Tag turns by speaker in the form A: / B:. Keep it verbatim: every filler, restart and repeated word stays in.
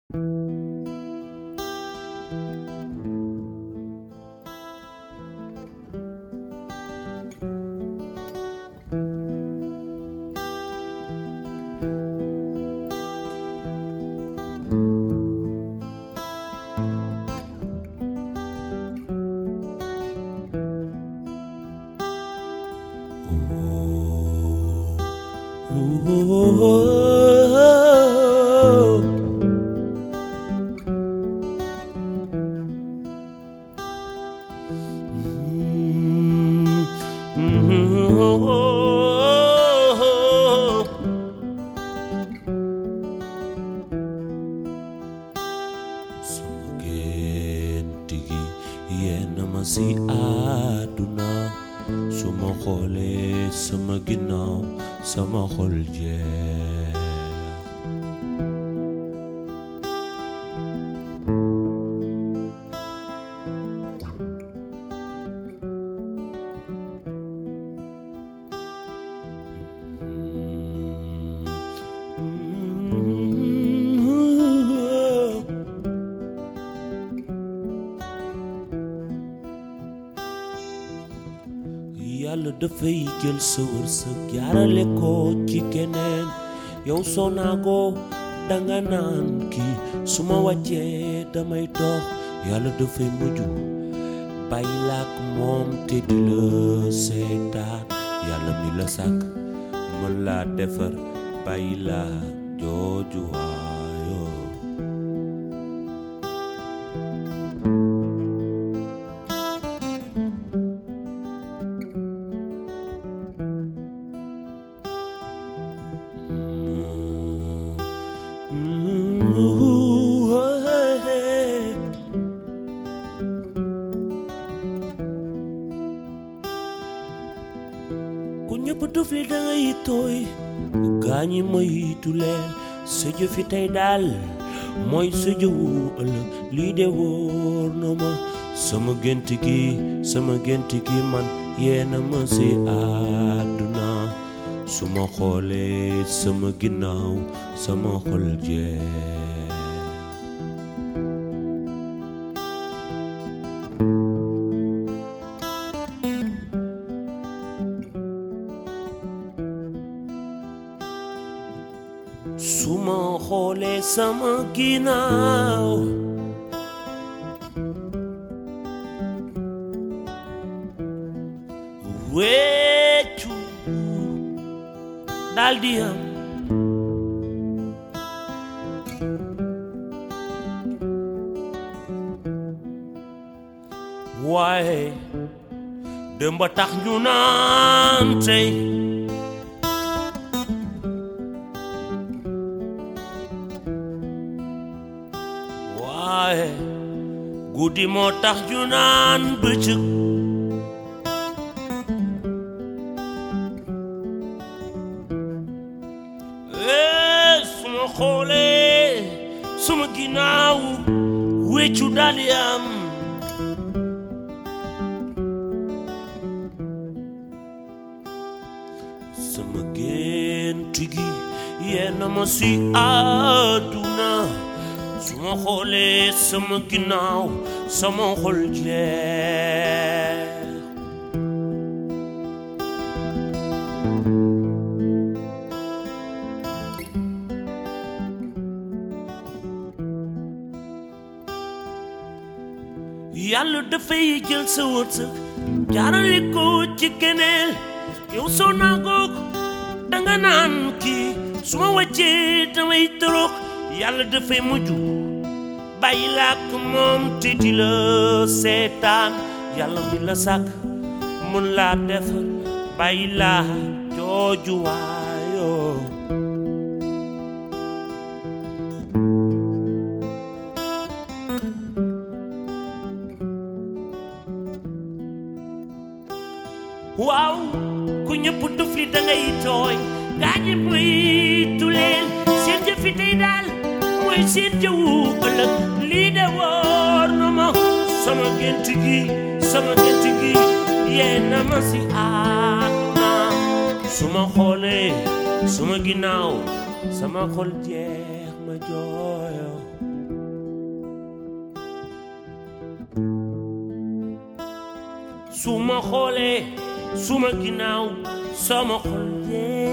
A: Si aduna suma xoolee sama ginnaaw sama xol jeex Yàlla dafay jël sa wërsëg jaarale ko ci keneen yow soo naagoo danga naan kii su ma wàccee damay dox Yàlla dafay mujj bàyyi la ak moom te di la seetaan Yàlla mi la sàkk mën laa defar bàyyi la jooju waayoo ku ñëpp duf li dangay tooy gaañi moytu leen sa jëfi tey daal mooy sa jëwu ëllëg lii de wóor na ma sama gént gi sama gént gi man yeena ma si àdduna su ma xoolee sama ginnaaw sama xol jeex suma xoolee sama ginnaaw wéccu daldi am waaye démb tax ñu naan tey waaye guddi moo tax ñu naan bëccëg ee suma xoolee suma ginnaaw wéccu daldi am sama gént gi yenn ma si àdduna suma xoolee sama ginnaaw sama xol jeex Yàlla dafay jël sa wërsëg jaarale ko ci keneen yow soo naagoo danga naan kii su ma wàccee damay torox Yàlla dafay mujj bàyyi la ak moom te di la seetaan Yàlla mi la sàkk mën laa defar bàyyi la jooju waayoo waaw ku ñëpp duf li dangay tooy gaañi moytu leen seen jëfi tey daal mooy seen jëwu ëllëg lii de wóor na ma sama gént gi sama gént gi yeena ma si àdduna su ma xoolee suma ginnaaw sama xol jeex ma jooyo su ma xoolee suma ginnaaw sama xol dee